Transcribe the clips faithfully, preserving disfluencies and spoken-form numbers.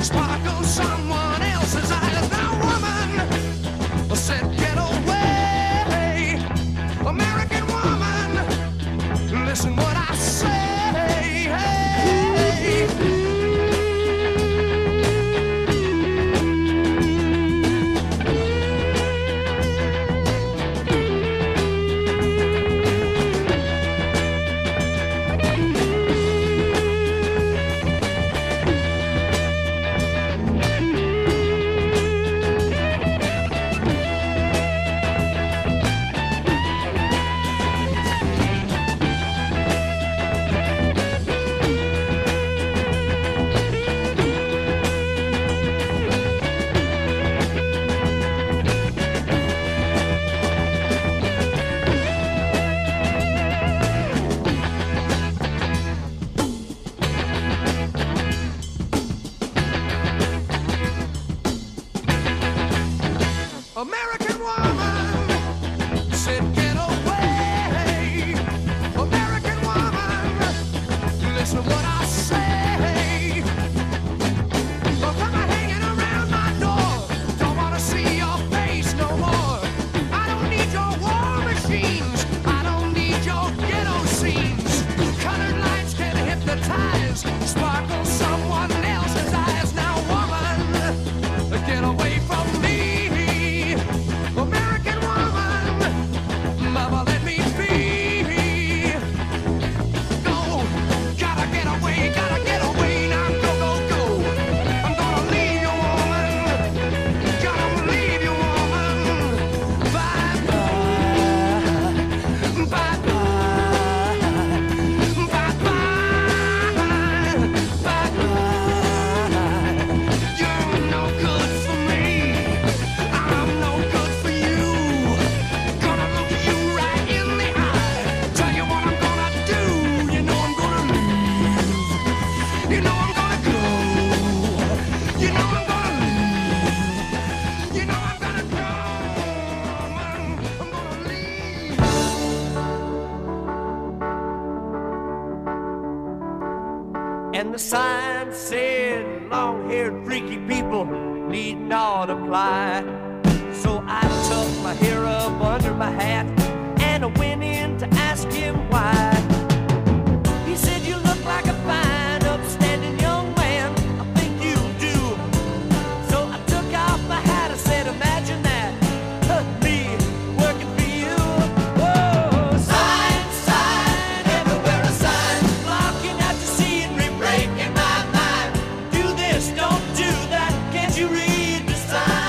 sparkle someone else's eyes. Now, woman, said get away. American woman, listen what I say. American woman said get away. American woman, listen what I say. Well, come on hanging around my door. Don't wanna see your face no more. I don't need your war machines. I don't need your ghetto scenes. Colored lights can hypnotize, sparkle someone else's eyes. Now, woman, get away from me. American woman, mama, let me be. Go, gotta get away, gotta get away. Now go, go, go. I'm gonna leave you, woman. Gonna leave you, woman. Bye, bye, bye, bye, bye, bye, bye, bye. You're no good for me. I'm no good for you. Gonna look you right in the eye. Tell you what I'm gonna do. You know I'm gonna leave. You know I'm gonna go. You know I'm gonna leave. You know I'm gonna go. I'm, I'm gonna leave. And the sign said, long-haired freaky people need not apply. So I tucked my hair up under my hat and I went in to ask him why. He said, you look like a fine, upstanding young man. I think you do. So I took off my hat. I said, imagine that, huh, me working for you. Whoa, sign, sign, everywhere a sign, blocking out the scenery, breaking my mind. Do this, don't do that. Can't you read the sign?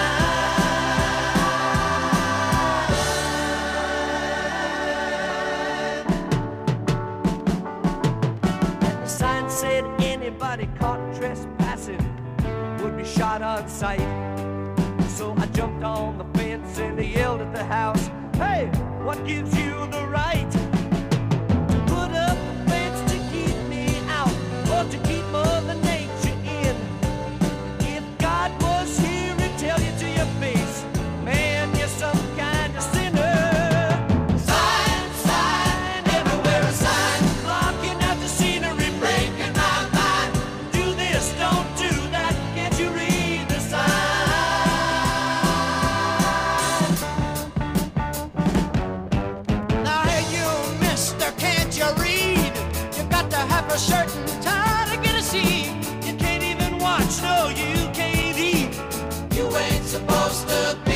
The sign said anybody caught trespassing would be shot on sight. So I jumped on the fence and I yelled at the house, hey, what gives you the right to put up a fence to keep me out or to keep Mother Nature in? If God was here, he'd tell you to your face, man, you're some kind of sinner. Sign, sign, everywhere a sign, blocking out the scenery, breaking my mind. Do this, don't do that, can't you read the sign? Now, hey, you, mister, can't you read? You got to have a shirt and tie to get a seat. You can't even watch, no, you can't eat. You ain't supposed to be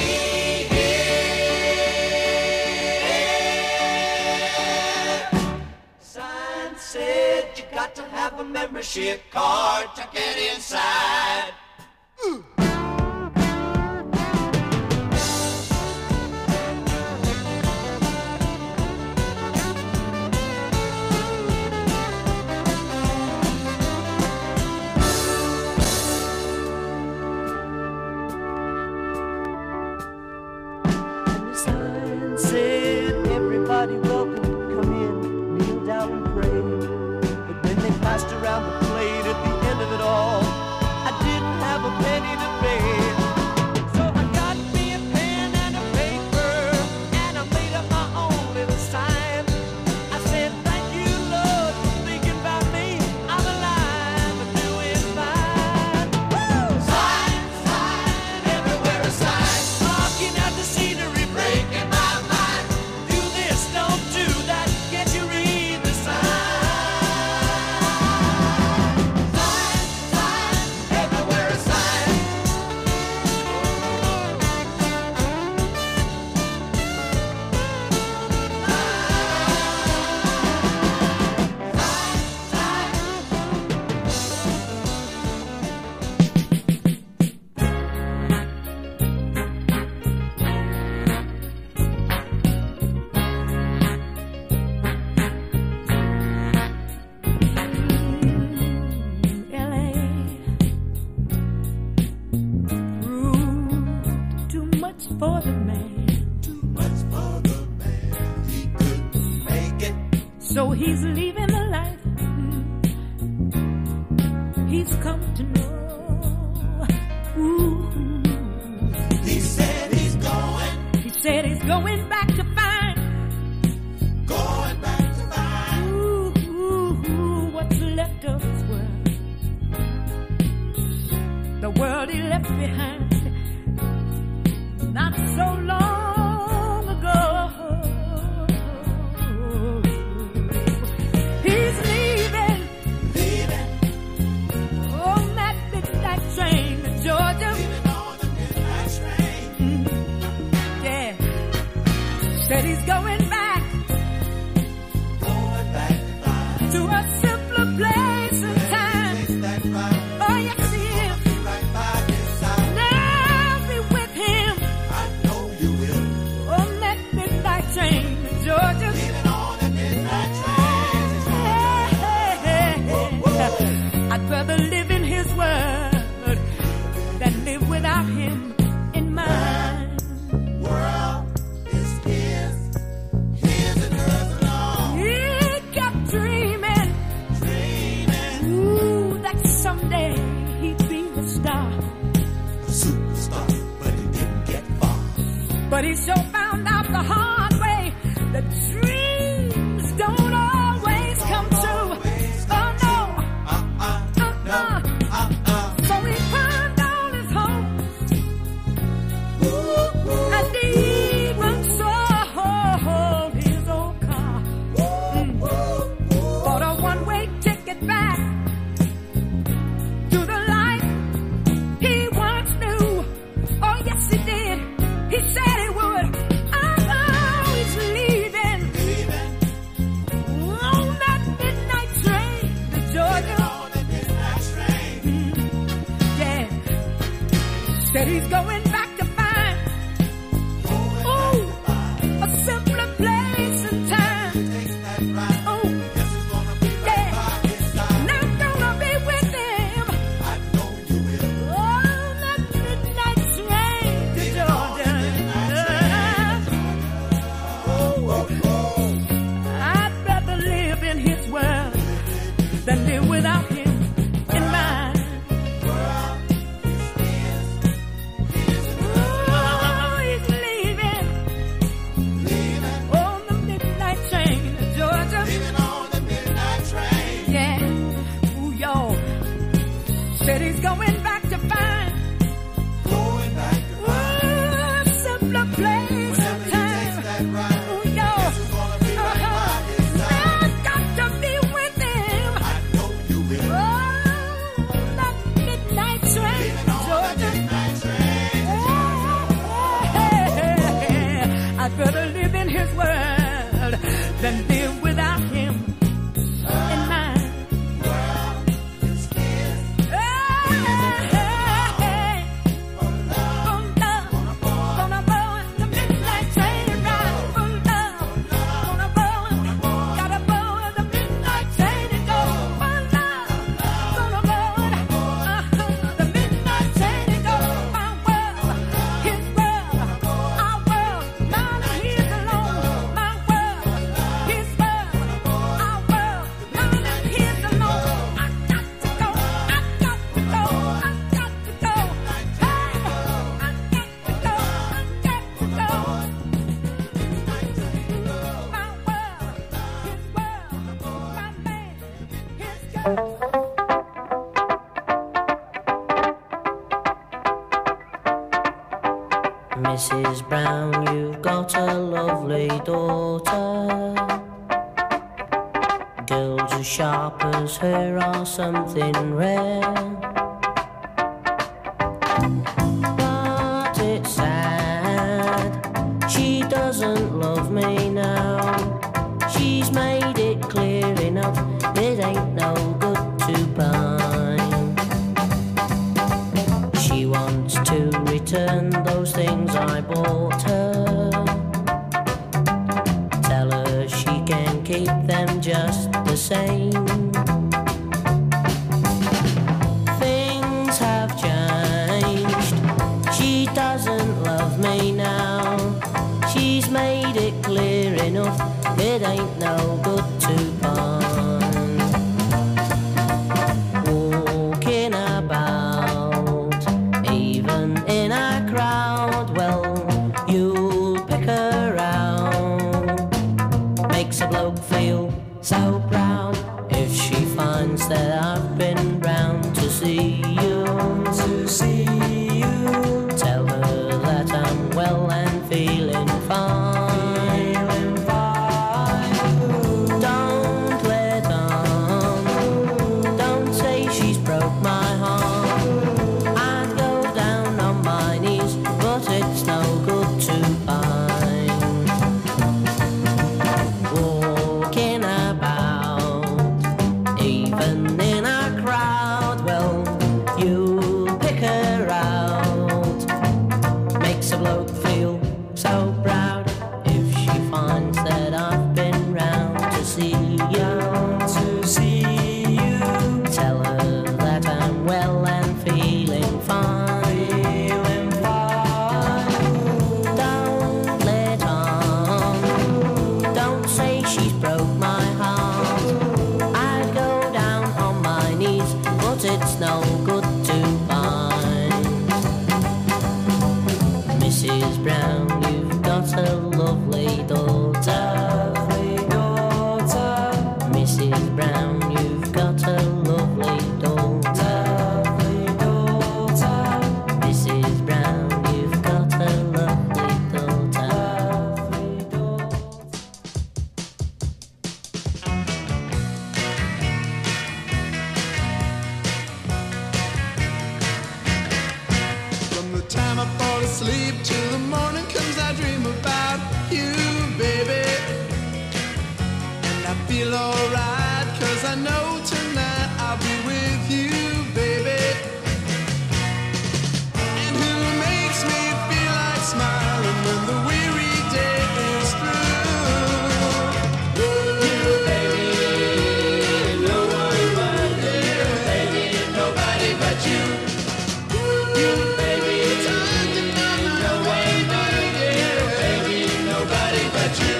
here. Sign said you got to have a membership card to get inside. And the sign said everybody welcome, come in, kneel down and pray. But when they passed around the plate at the end of it all, for the man. Too much for the man. He couldn't make it. So he's leaving the life he's come to know. Ooh. He said he's going. He said he's going back to find. Going back to find. Ooh, ooh, ooh, what's left of his world. The world he left behind not so long ago. He's leaving, Leaving. on that midnight train to Georgia. Leaving on the midnight train. Mm, yeah, said he's going back Going back to find. to a simpler place and time. Takes that ride. Oh yes, he is. Be right by his side. Now be with him I know you will. on that midnight train to Georgia. Leaving on the midnight train. I'd rather live in his word than live without him in mine. World is his. His and hers alone. He kept dreaming, Dreaming. ooh, that someday he'd be the star. A superstar, but he didn't get far. But he sure found out the hard way that dreams don't always come true. Oh no, Uh-uh. uh-uh. Uh-uh. So he burned all his hopes and he even sold his old car. Mm. Bought a one-way ticket back to the life he once knew. Oh yes he did. He said he would. Oh, he's leaving Leaving on that midnight train to Georgia. on the midnight train. Yeah, said he's going back to find, ooh, a simpler place and time. Takes that ride. Oh, Guess it's gonna be right yeah, by his side. and I'm gonna be with him I know you will. on that midnight train to Georgia. I'd rather live in his world than live without him in mine. Oh, he's leaving on the midnight train to Georgia. Leaving on the midnight train. Yeah, ooh, y'all. Said he's going back to find, Going back to ooh, a simpler place whenever and he takes time. that ride. Ooh, y'all. Guess it's gonna be right by his side. I've got to be with him. I know you will. Oh, that midnight train Leaving to on the Georgia. midnight train. I'd rather live in his world than live without him in mine. It's his. Hey, oh, love, gonna board the midnight train ride. For love, gonna board, gotta board the midnight train and go. For love, gonna board uh-huh, the midnight train and go. My world, his world, our world, mine and his alone. My world, his world, our world, mine and his alone. I got to go, I got to go, I got to go. Hey, I got to go, I got to go. My world, his world, my man, his girl. Missus Brown, you've got a lovely daughter. Girls as sharp as her are something rare. But it's sad, she doesn't love me now. She's made it clear enough, it ain't no good to pine. She wants to return those things I bought her. Tell her she can keep them just the same. Things have changed, she doesn't love me now. enough, it ain't no good to find. Walking about, even in a crowd, well, you'll pick her out. Makes a bloke feel so proud if she finds that I've been round to see you. To see you. Tell her that I'm well and feeling fine. Feeling fine. Don't let on. Don't say she's broke my heart. I'd go down on my knees, but it's no good to find. Walking about, even in a crowd, well, you pick her out. Makes a bloke feel so proud if she finds that I've been round to see you. To see you. Tell her that I'm well and feeling fine. Feeling fine. Don't let on. Don't say she's broke my heart. I'd go down on my knees, but it's no good to find. Missus Brown, you've got a lovely daughter. Lovely daughter. Missus Brown, you've got a lovely daughter. Lovely daughter. Missus Brown, you've got a lovely daughter. Lovely daughter. From the time I fall asleep till the morning comes, I dream about you, baby. And I feel alright, cause I know tonight I'll be with you, baby. And who makes me feel like smiling when the weary day is through? You, baby, no one but you, baby, nobody but you. You, baby, nobody but you, baby, nobody but you.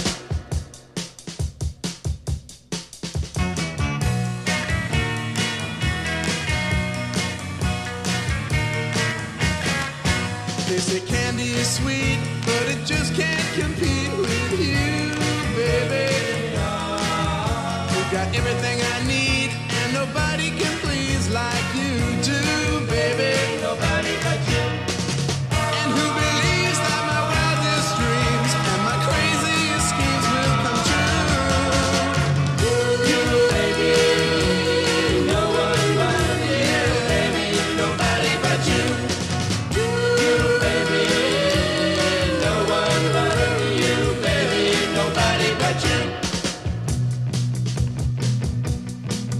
They say candy is sweet, but it just can't compete with you, baby. You got everything I need, and nobody can please like you do, baby. Nobody but you. And who believes that my wildest dreams and my craziest schemes will come true? You, baby, no one but you, baby, nobody but you. You, baby, no one but you, baby, nobody but you.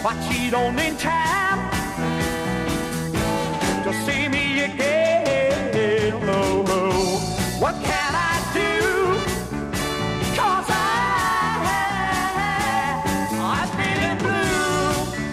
I cheat on in time to see me again. Oh, oh. What can I do? 'Cause I, I'm feeling blue.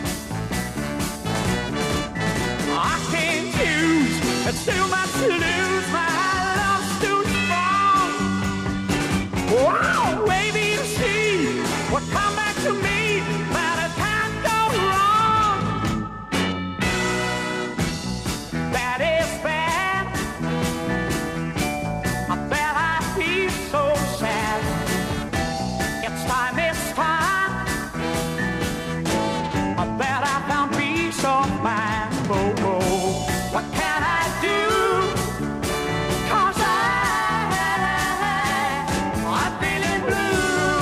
I can't choose, it's too much to lose. My love's too strong. Wow, baby, you see what come back to me. That it can't go wrong. That is bad. I bet I feel so sad. It's time, it's time. I bet I found peace of mind. Oh, oh. What can I do? 'Cause I, I'm feeling blue.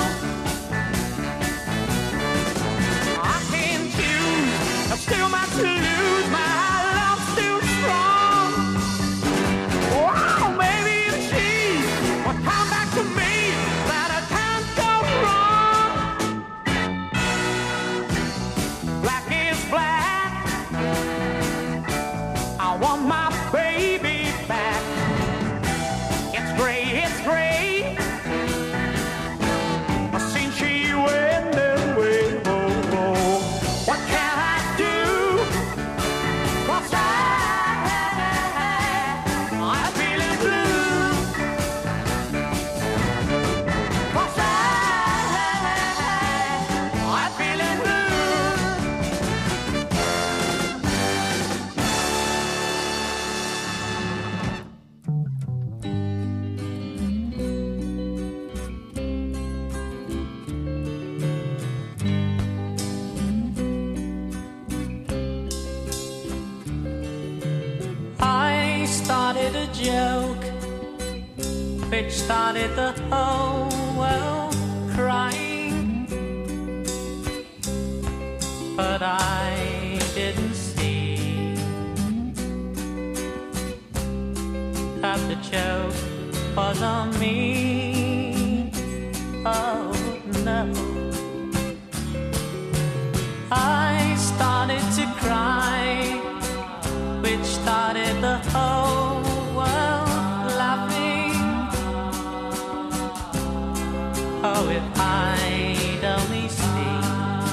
I can't choose. There's still much to lose. My love's too strong. Wow, maybe you see what come back to me. That I can't go wrong. Black is black. I want my baby back. It's gray, it's gray. Since she went away, oh, oh. What can I do? 'Cause I, I'm feeling blue. 'Cause I, I'm feeling blue. I started a joke which started the whole world crying, but I didn't see that the joke was on me. Oh no, I started to cry, which started the whole world laughing. Oh, if I'd only seen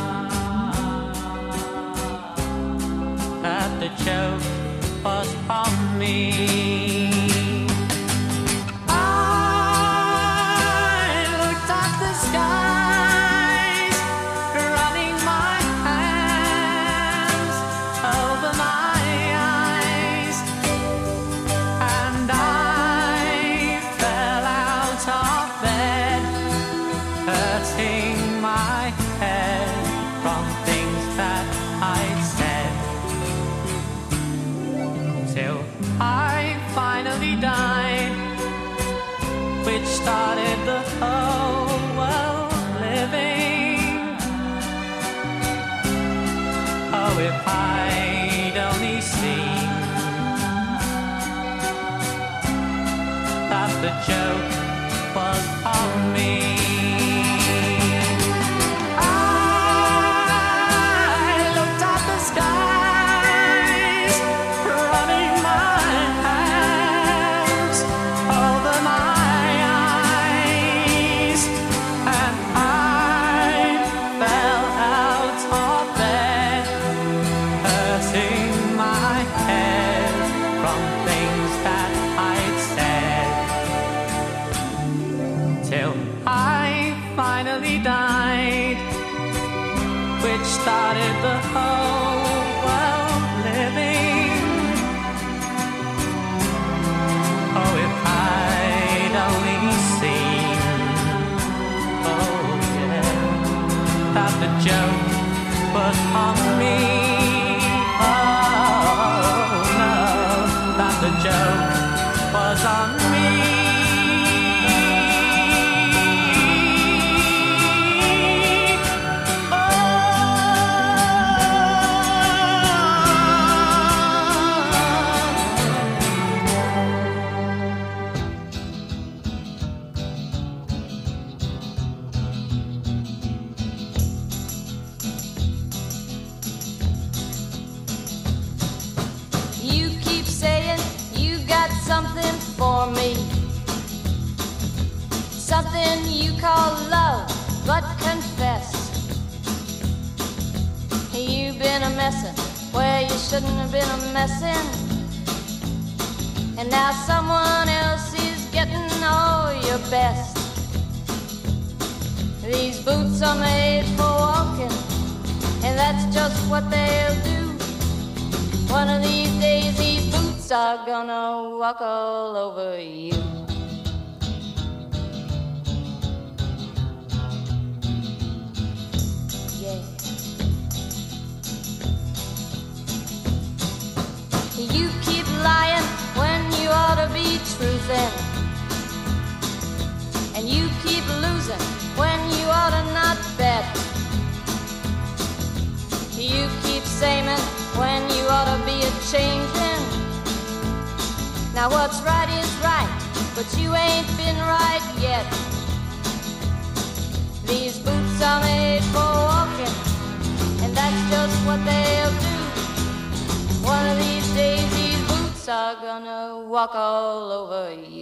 that the joke was on me. I looked at the skies, running my hands over my eyes, and I fell out of bed, hurting my head from things that I'd said, till I finally died, which started the whole world living. Oh, if I'd only seen that the joke was on me. I looked at the skies, running my hands over my eyes, and I fell out of bed, hurting my head from things that I'd said, till I finally died, which started the whole world living. Oh, if I'd only seen, oh yeah, that the joke was on me. Oh no, that the joke was on me. something for me, something you call love, but confess you've been a messin' where you shouldn't have been a messin', and now someone else is getting all your best. These boots are made for walking, and that's just what they'll do. One of these days these boots are gonna walk all over you. Yeah. You keep lying when you ought to be truthin', and you keep losing when you ought to not bet. You keep saying when you ought to be a changin'. Now what's right is right, but you ain't been right yet. These boots are made for walking, and that's just what they'll do. One of these days these boots are gonna walk all over you.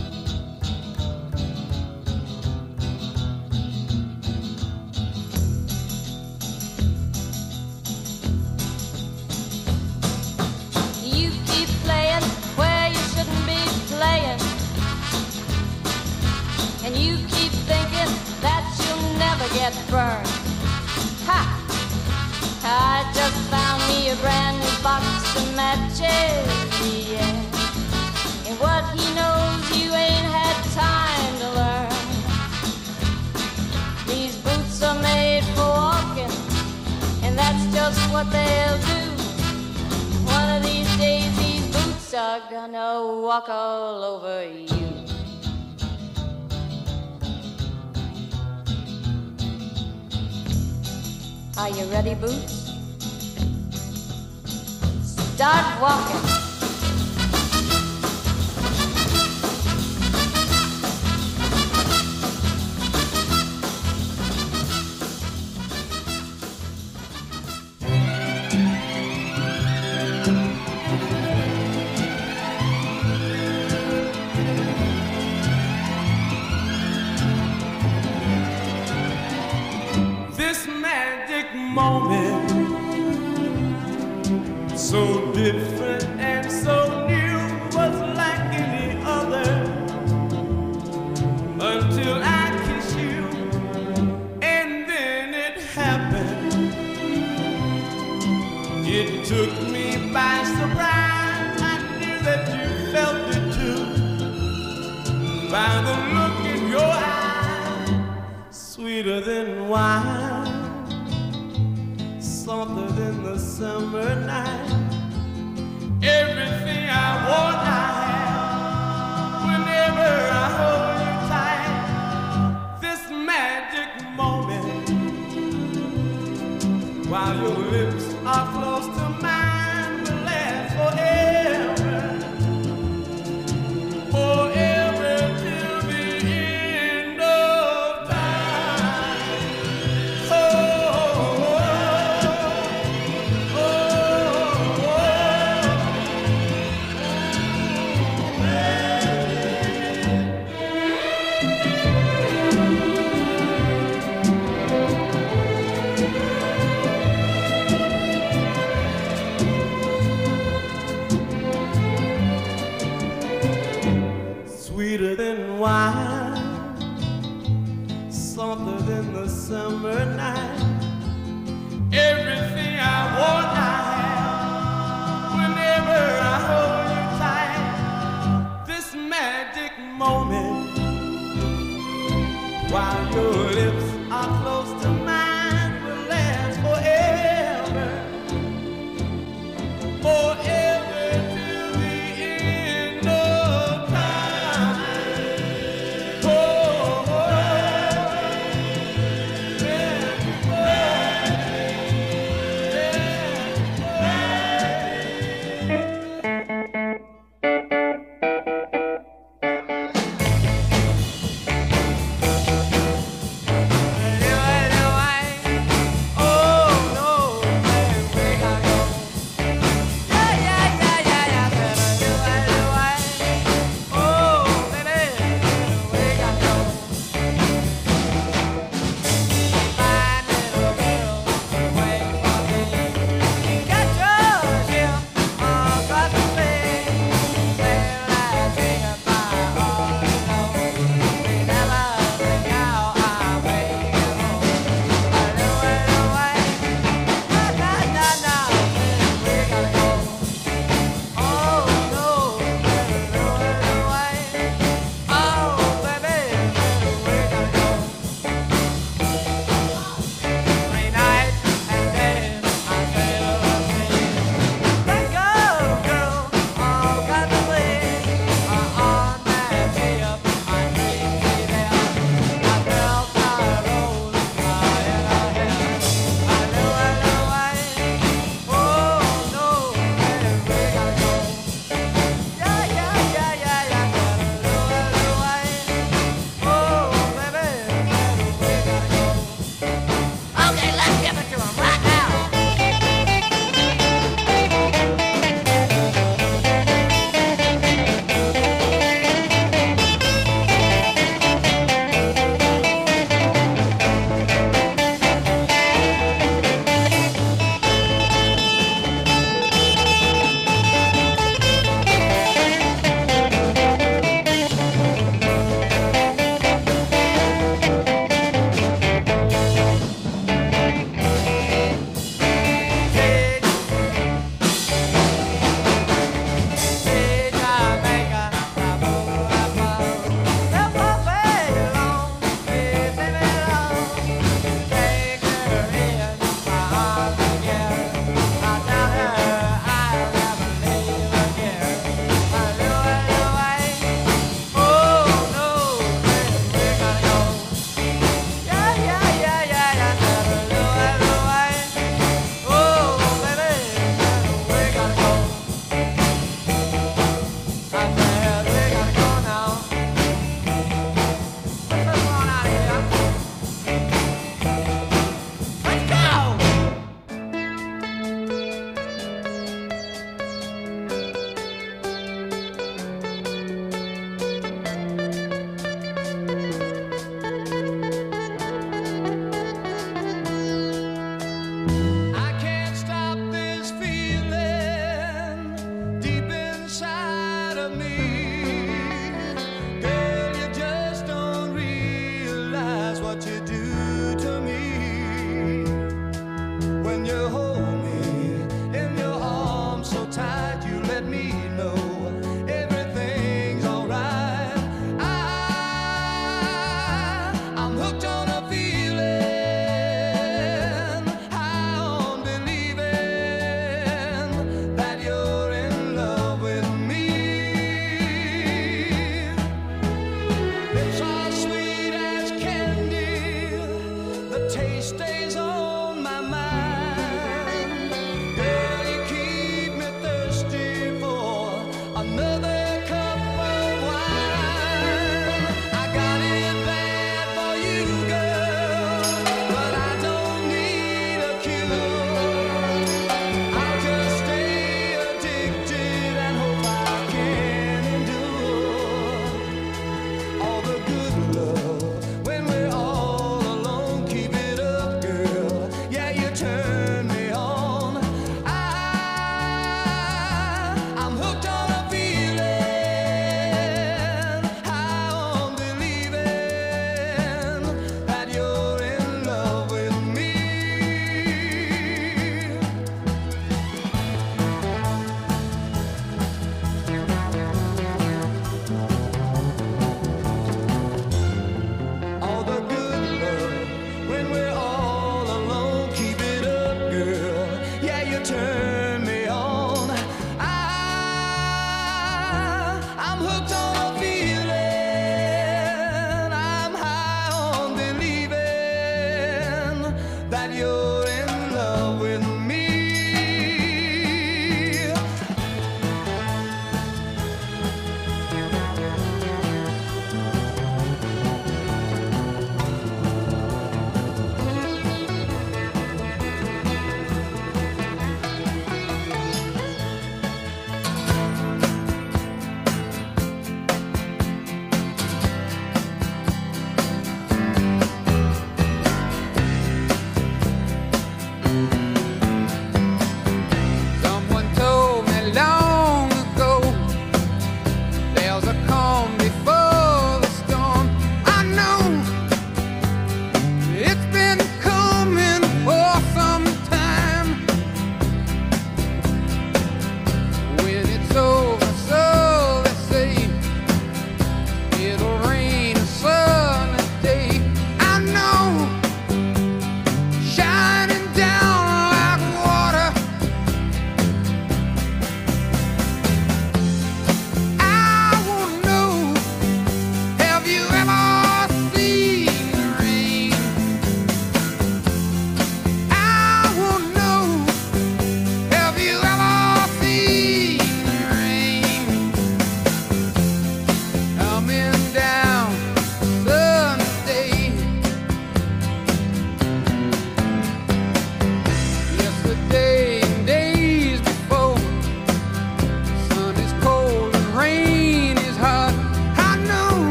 You keep playing where you shouldn't be playing, and you keep thinking that you'll never get burned. Ha! I just found me a brand new box of matches, yeah. And what he knows you ain't had time to learn. These boots are made for walking, and that's just what they'll do. One of these days these boots are gonna walk all over you. Are you ready, Boots? Start walking. Moment, so different and so new, was like any other, until I kissed you, and then it happened. It took me by surprise. I knew that you felt it too, by the look in your eye, sweeter than wine, softer than the summer night. Everything I want I have whenever I hold you tight. This magic moment, while your lips are close to mine, will last forever, forever till the end of time. Oh,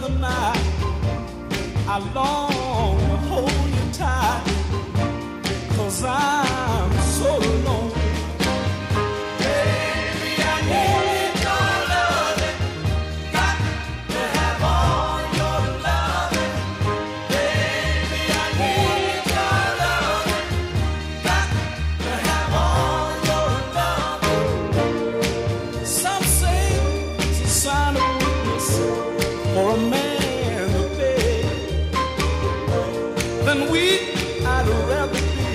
the night, I long to hold you tight, 'cause I'm so alone. Baby, I need your loving, got to have all your loving. Baby, I need your loving, got to have all your loving. Some say it's a sign of weakness for a man to beg. Then weak I'd rather be,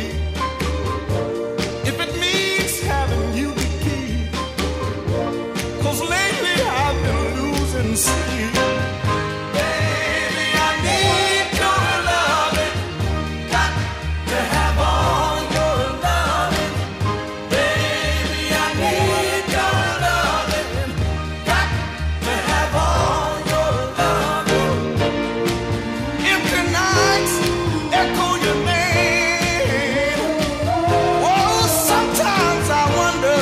if it means having you to keep. 'Cause lately I've been losing sleep. Baby, I need your loving, got to have all your loving. Baby, I need your loving, got to have all your loving. Empty nights echo your name. Oh, sometimes I wonder,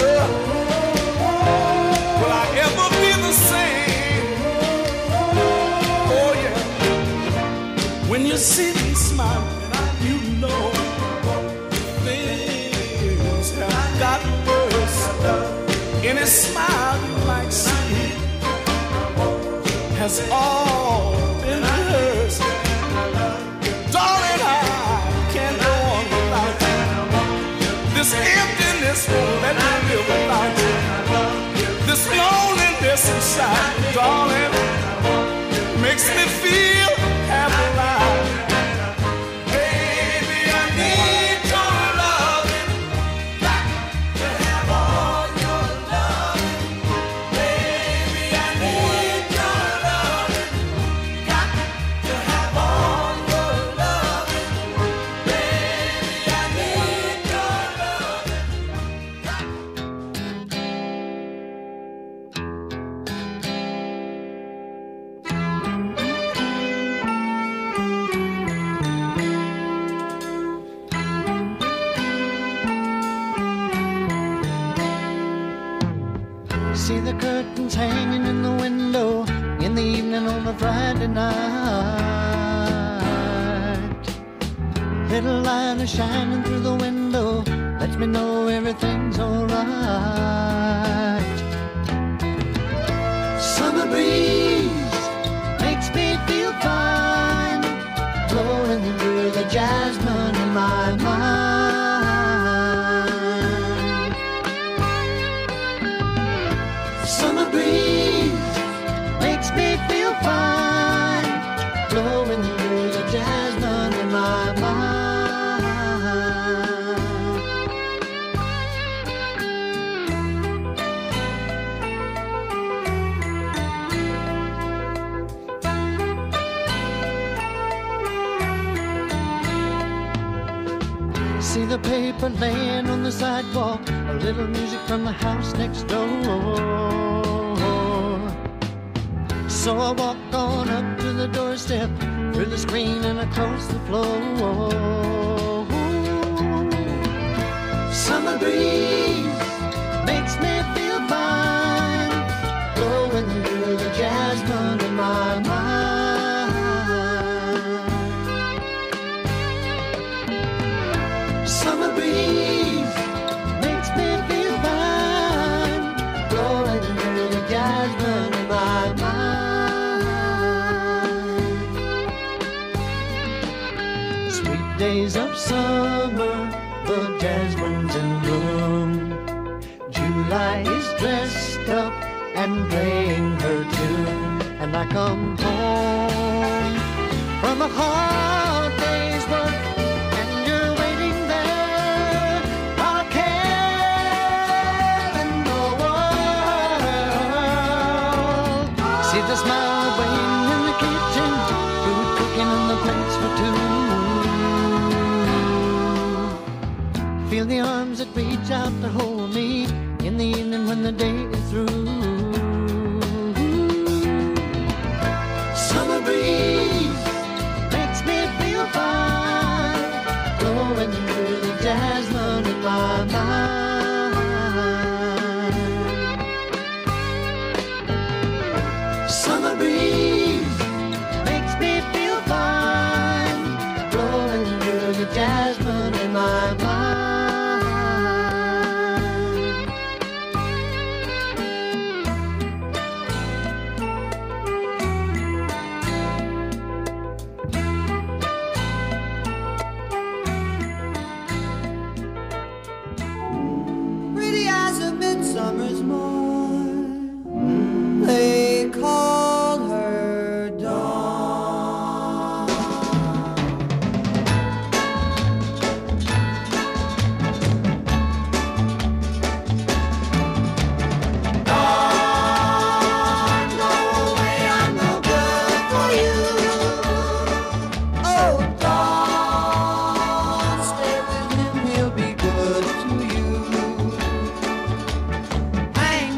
will I ever be the same? Oh yeah, when you see me smiling, you know things have gotten worse. Any smile you might see has all been rehearsed. Darling, I can't go on without you. This emptiness won't let me live without you. This loneliness inside, darling, makes me feel half alive. Baby, I need your loving, got to have all your loving. Baby, I need your loving, got to have all your loving. Baby, I need your loving. See the curtains hanging in the window in the evening on a Friday night. Little light is shining through the window, lets me know everything's alright. Summer breeze makes me feel fine, blowing through the jasmine in my mind. Summer breeze makes me feel fine, blowing through the jasmine in my mind. See the paper laying on the sidewalk, a little music from the house next door. So I walk on up to the doorstep, through the screen and across the floor. Summer breeze makes me feel fine, blowing through the jasmine in my mind. Summer breeze makes me feel fine, blowing through the jasmine in my mind. Sweet days of summer, the jasmine's in bloom. July is dressed up and playing her tune, and I come home from a hard day's work, and you're waiting there, all care in the world. See the smile waiting in the kitchen, food cooking and the plates for two. Feel the arms that reach out to hold me in the evening when the day is through. Summer breeze makes me feel fine, blowing through the jasmine in my mind. Summer breeze summer's morn. They call her Dawn. Dawn, go away, I'm no good for you. Oh, Dawn, stay with him, he'll be good to you. I ain't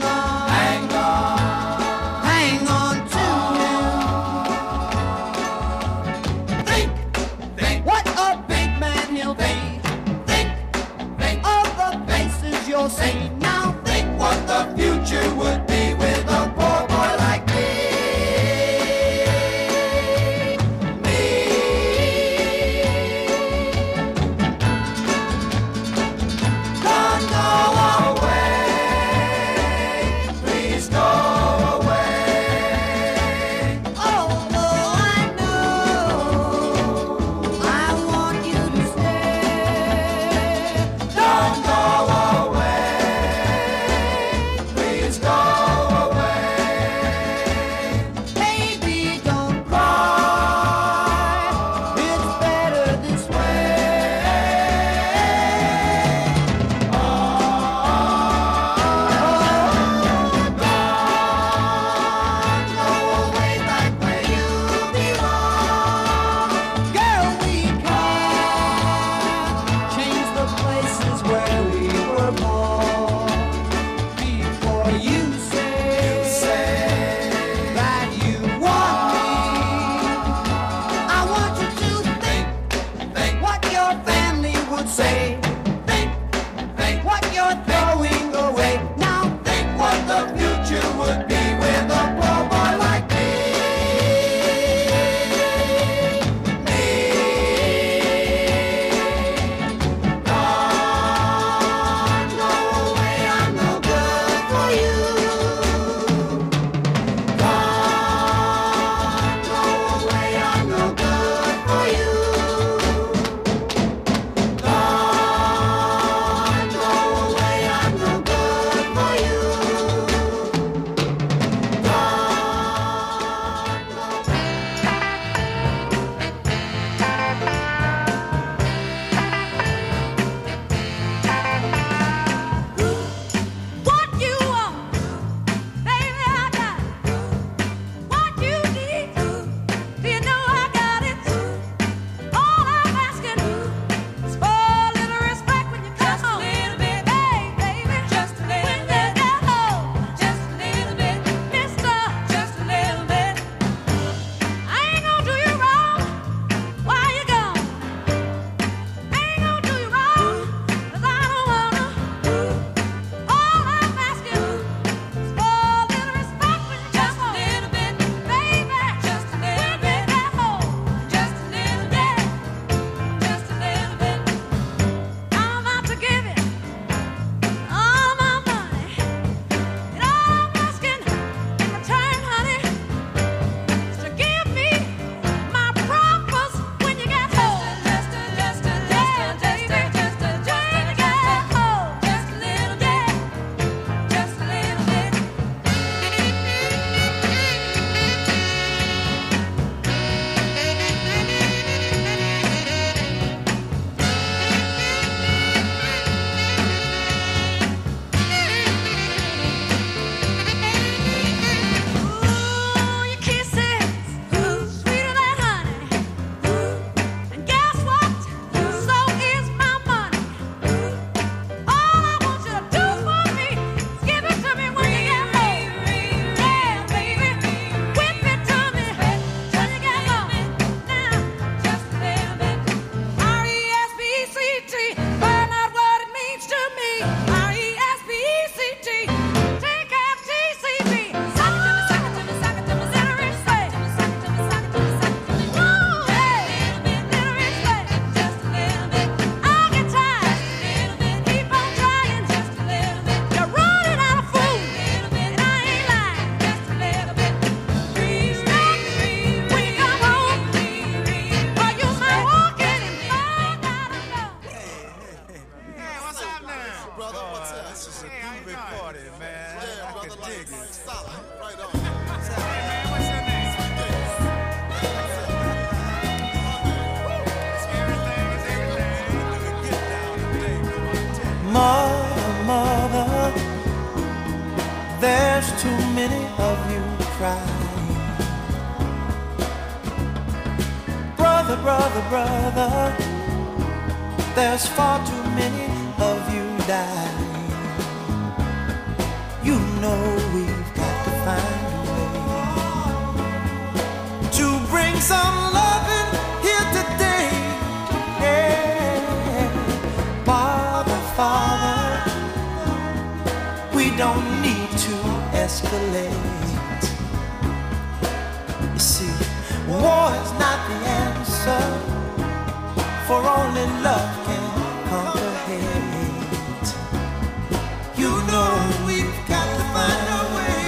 too many of you crying. Brother, brother, brother, there's far too many of you dying. You know we've got to find a way to bring some loving here today. Yeah. Father, Father, we don't need to escalate. You see, war is not the answer, for only love can conquer hate. You know we've got to find a way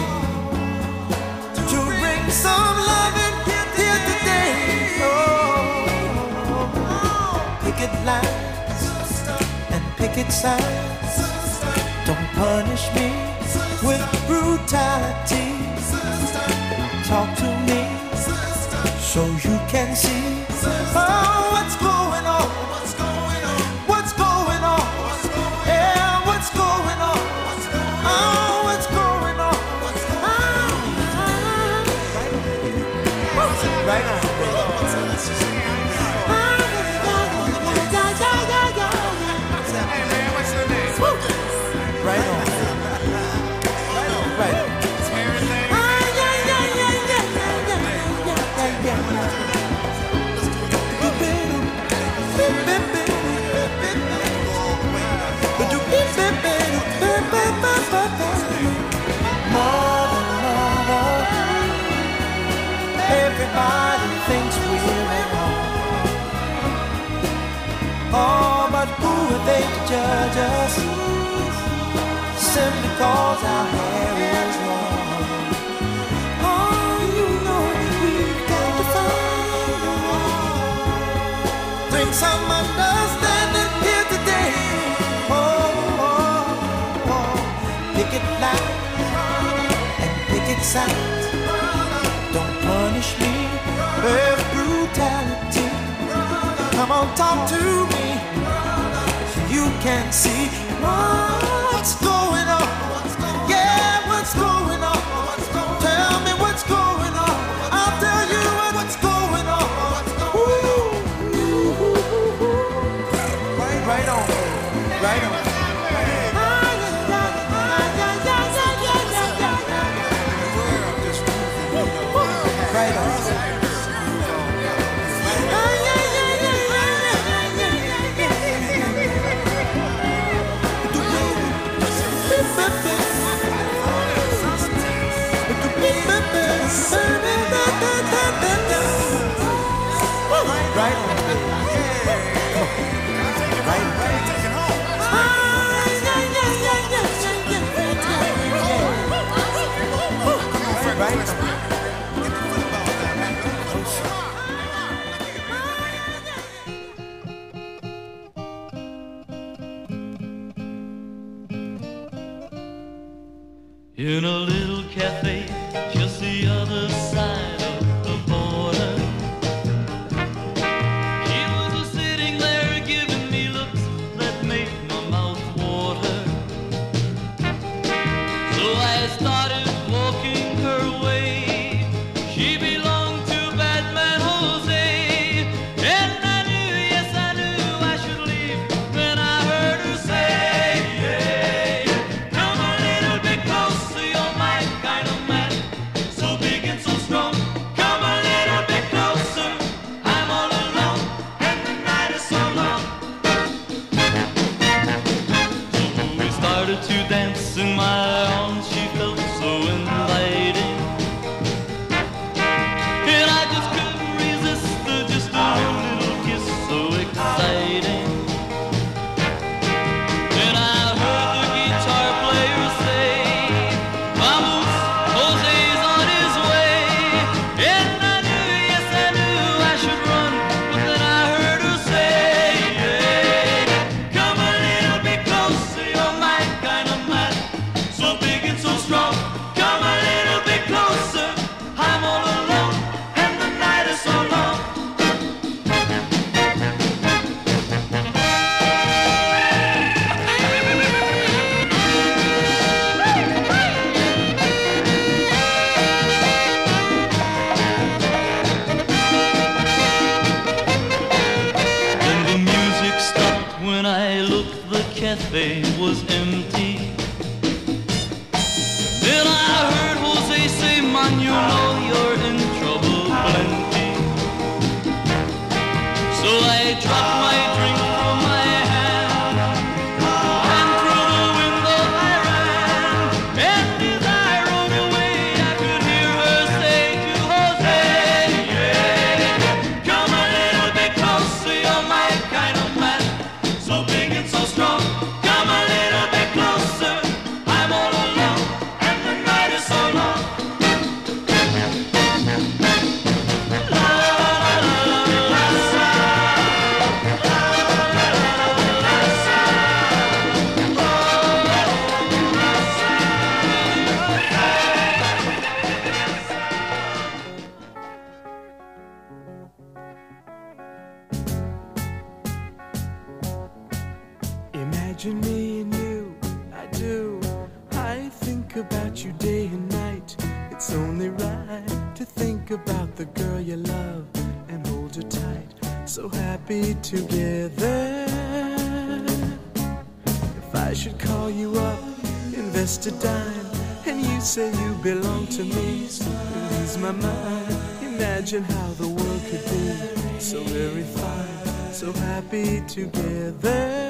to bring some loving here today. Oh, picket lines and picket signs, don't punish me with brutality. Talk to me so you can see oh, what's going on. What's going on? What's going on? Yeah, what's going on? Oh, what's going on? Right on. Hey man, what's your name? Right on. Right on. Everything. Mother, mother, everybody thinks we're wrong. Oh, but who are they to judge us? Simply cause our hair is long. Oh, you know we've got to find a way. Bring some understanding here today. Oh, oh, oh. Picket line and picket signs, don't punish me with brutality. Come on, talk to me so you can see what's going on. Yeah, what's going on? Tell me what's going on. I'll tell you what's going on. Ooh. Right on, right on. Right on. Right on. Right on. Right on. In a little cafe just the other side of the border, she was sitting there giving me looks that made my mouth water. So I started walking her way. She belonged to Batman Jose, and I knew, yes I knew I should leave when I heard her say, hey, come a little bit closer, you're my kind of man. cafe was empty. Then I heard Jose say, man, you know you're in trouble plenty. So I dropped my drink from my hand, and through the window I ran. And as I rode away, I could hear her say to Jose, yeah, come a little bit closer, you're my kind of man, so big and so strong. Come a little bit closer, I'm all alone, and the night is so long. Imagine me and you, I do. I think about you day and night. It's only right to think about the girl you love and hold her tight. So happy together. If I should call you up, invest a dime, and you say you belong to me, it ease my mind. Imagine how the world could be so very fine, so happy together.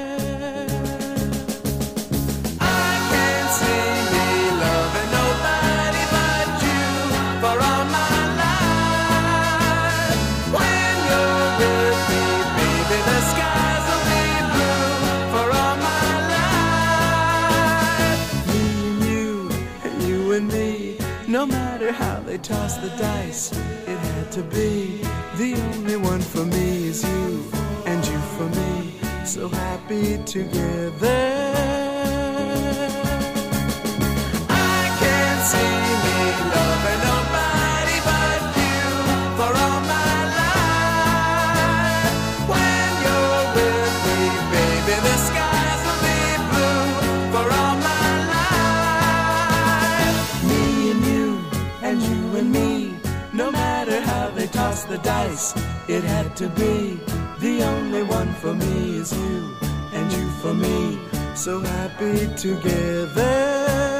No matter how they toss the dice, it had to be. The only one for me is you, and you for me, so happy together. I can't see me loving nobody but you for all my life. When you're with me, baby, the skies will be blue for all my life. Me and you, and you and me, no matter how they toss the dice, it had to be. The only one for me is you, and you for me, so happy together.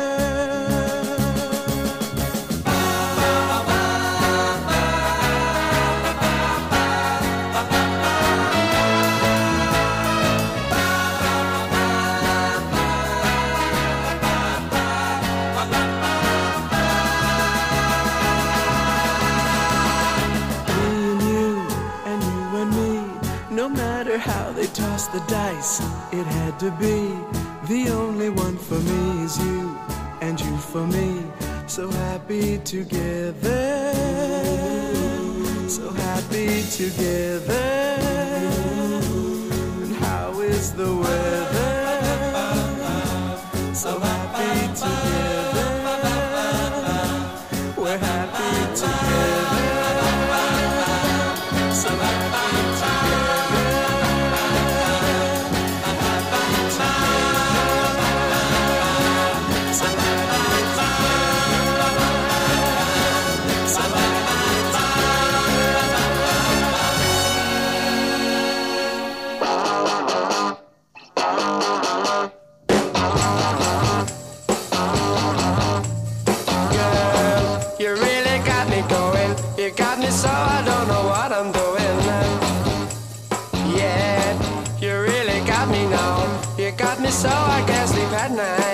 No matter how they toss the dice, it had to be. The only one for me is you, and you for me, so happy together. So happy together. And how is the weather? So happy together. We're happy together. So happy together. So I don't know what I'm doing. Yeah, you really got me now. You got me so I can't sleep at night.